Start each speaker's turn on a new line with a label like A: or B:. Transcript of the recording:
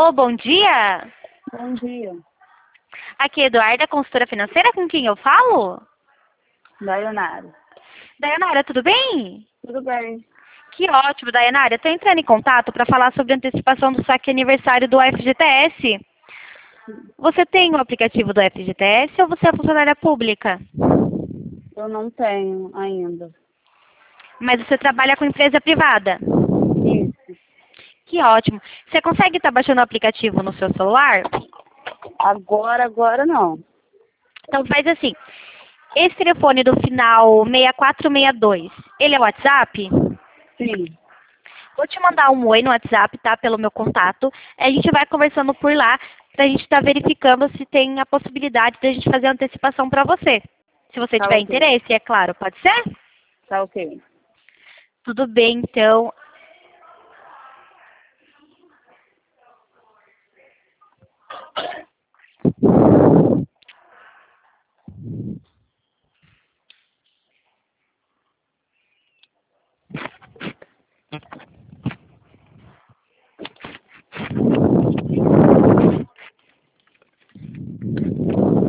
A: Alô, bom dia.
B: Bom dia.
A: Aqui é Eduarda, consultora financeira, com quem eu falo?
B: Dayanara.
A: Dayanara, tudo bem?
B: Tudo bem?
A: Que ótimo, Dayanara. Estou entrando em contato para falar sobre a antecipação do saque aniversário do FGTS. Você tem o aplicativo do FGTS ou você é funcionária pública?
B: Eu não tenho ainda.
A: Mas você trabalha com empresa privada?
B: Isso.
A: Que ótimo. Você consegue estar baixando o aplicativo no seu celular?
B: Agora não.
A: Então faz assim. Esse telefone do final 6462, ele é o WhatsApp?
B: Sim.
A: Vou te mandar um oi no WhatsApp, tá? Pelo meu contato. A gente vai conversando por lá pra gente estar verificando se tem a possibilidade de a gente fazer a antecipação pra você. Se você
B: Tá
A: tiver
B: ok.
A: interesse, é claro. Pode ser?
B: Tá ok.
A: Tudo bem, então.